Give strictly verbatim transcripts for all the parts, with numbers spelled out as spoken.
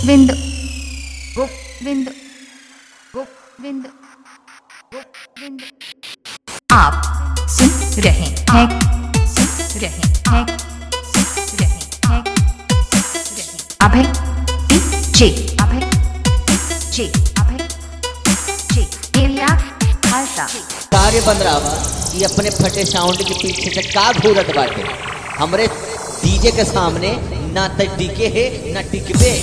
गोविंद गोविंद गोविंद गोविंद। आप सुन रहे हैं सुन रहे हैं सुन रहे हैं सुन रहे Abhay DJ Abhay DJ Abhay DJ area Khalsa. कार्य बन रहा बा ये अपने फटे साउंड के पीछे से का घूरत बाटे। हमरे डीजे के सामने ना त टिके है ना टिकबे।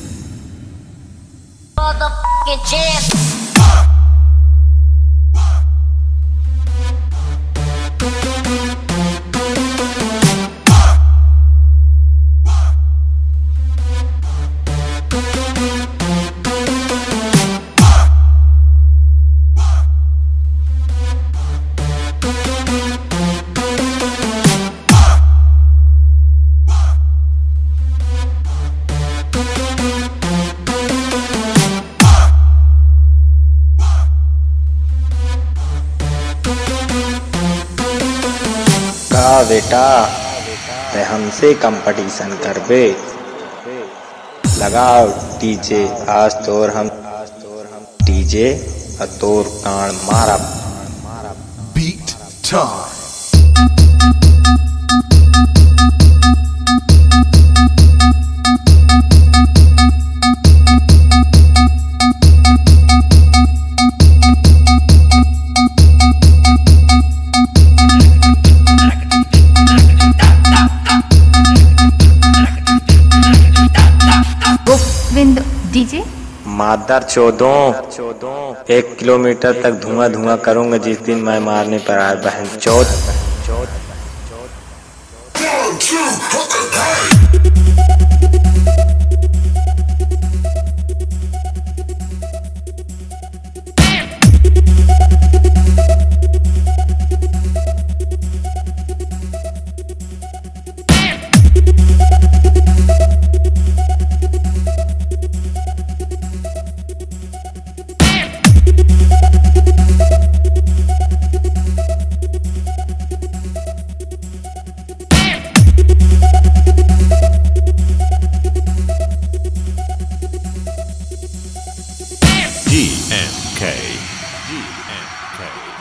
का बेटा ते हमसे कंपटीशन करबे। लगाओ डीजे आज तोर हम डीजे और तोर कान मारा। Beat time. गोविंद डीजे मादर चौदों एक किलोमीटर तक धुआं धुआं करूंगा जिस दिन मैं मारने पर आए बहन चौथ। G M K G M K